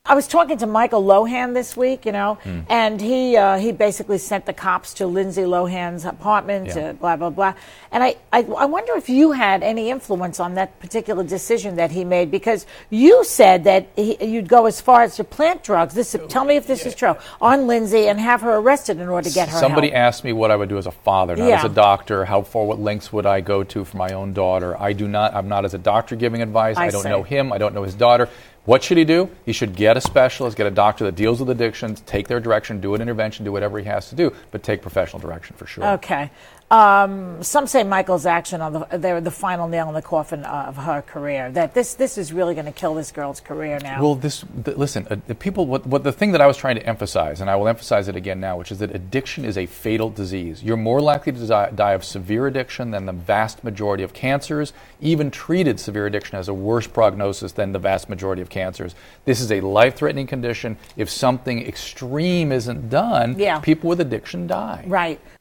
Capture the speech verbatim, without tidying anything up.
I was talking to Michael Lohan this week, you know, mm. and he uh, he basically sent the cops to Lindsay Lohan's apartment, yeah. to blah, blah, blah. And I, I, I wonder if you had any influence on that particular decision that he made, because you said that he, you'd go as far as to plant drugs. This, tell me if this yeah. is true, on Lindsay and have her arrested in order to get her Somebody help. asked me what I would do as a father, not yeah. as a doctor. How far, what lengths would I go to for my own daughter? I do not, I'm not as a doctor giving advice. I, I don't see. know him. I don't know his daughter. What should he do? He should get a specialist, get a doctor that deals with addictions, take their direction, do an intervention, do whatever he has to do, but take professional direction for sure. Okay. Um, some say Michael's action on the they're the final nail in the coffin of her career. That this this is really going to kill this girl's career now. Well, this th- listen, uh, the people. What, what the thing that I was trying to emphasize, and I will emphasize it again now, which is that addiction is a fatal disease. You're more likely to die, die of severe addiction than the vast majority of cancers. Even treated severe addiction has a worse prognosis than the vast majority of cancers. This is a life-threatening condition. If something extreme isn't done, yeah. people with addiction die. Right.